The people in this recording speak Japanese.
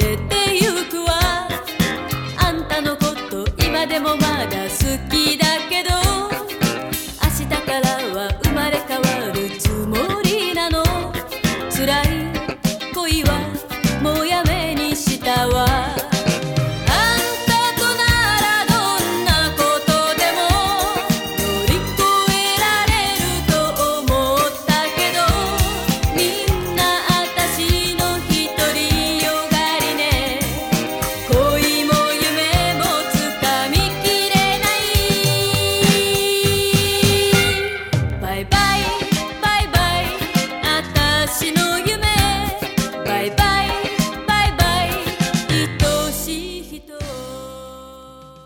てってゆくわ。あんたのこと今でもまだ好きだけど、明日からは生まれ変わるつもりなの。辛い恋はもうやめにしたわ。バイバイバイバイ、あたしの夢